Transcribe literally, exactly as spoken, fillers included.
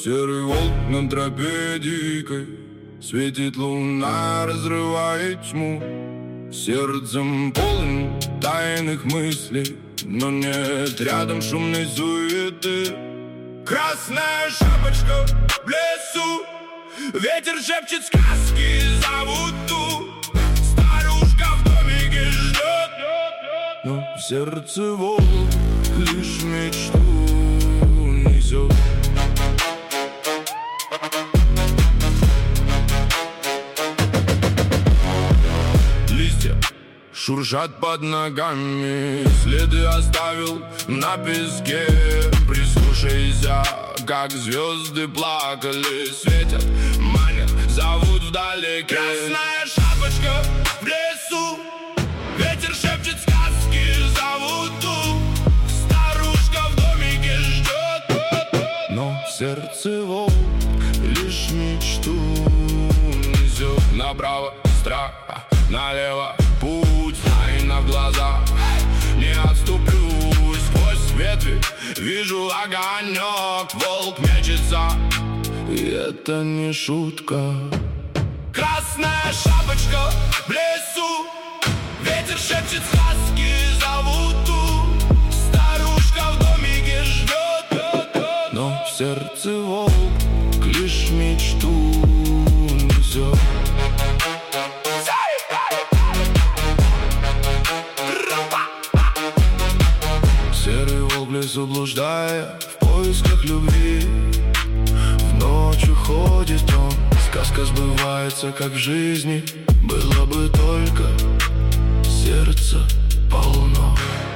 Серый волк над тропе дикой, светит луна, разрывает тьму. Сердцем полон тайных мыслей, но нет рядом шумной суеты. Красная шапочка в лесу, ветер шепчет сказки, зовут ту. Старушка в домике ждет, но в сердце волк лишь мечту несет. Листья шуршат под ногами, следы оставил на песке. Прислушайся, как звезды плакали, светят, манят, зовут вдалеке. Красная шапочка в лесу, ветер шепчет сказки, зовут ту. Старушка в домике ждет, но в сердце волк лишь мечту несет. Направо страх, налево путь, тайна в глазах, не отступлю. Сквозь ветви вижу огонек, волк мечется, и это не шутка. Красная шапочка в лесу, ветер шепчет сказки, зовут ту. Старушка в домике ждет, но в сердце волк лишь мечту несет. Серый волк в лесу блуждая, в поисках любви. В ночь уходит он, сказка сбывается, как в жизни. Было бы только сердце полно.